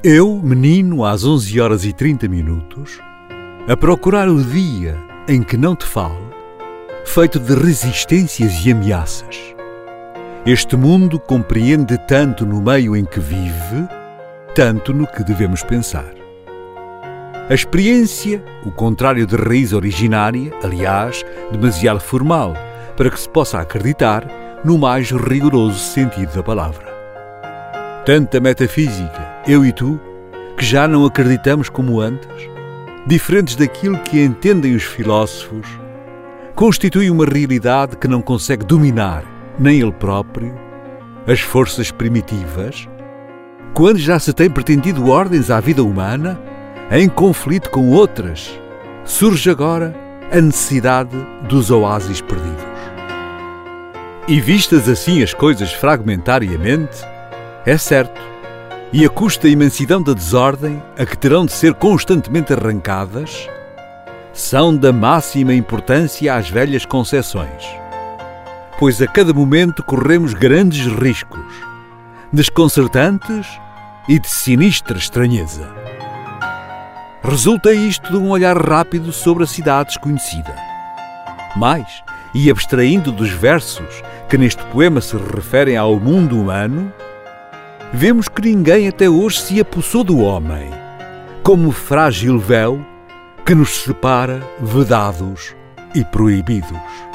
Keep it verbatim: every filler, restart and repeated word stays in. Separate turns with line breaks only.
Eu, menino, às onze horas e trinta minutos, a procurar o dia em que não te fale, feito de resistências e ameaças. Este mundo compreende tanto no meio em que vive, tanto no que devemos pensar. A experiência, o contrário de raiz originária, aliás, demasiado formal, para que se possa acreditar no mais rigoroso sentido da palavra. Tanta metafísica, eu e tu, que já não acreditamos como antes, diferentes daquilo que entendem os filósofos, constitui uma realidade que não consegue dominar, nem ele próprio, as forças primitivas, quando já se tem pretendido ordens à vida humana, em conflito com outras, surge agora a necessidade dos oásis perdidos. E vistas assim as coisas fragmentariamente, é certo, e a custa da imensidão da desordem a que terão de ser constantemente arrancadas, são da máxima importância às velhas concepções, pois a cada momento corremos grandes riscos, desconcertantes e de sinistra estranheza. Resulta isto de um olhar rápido sobre a cidade desconhecida. Mais, e abstraindo dos versos que neste poema se referem ao mundo humano, vemos que ninguém até hoje se apossou do homem, como frágil véu que nos separa vedados e proibidos.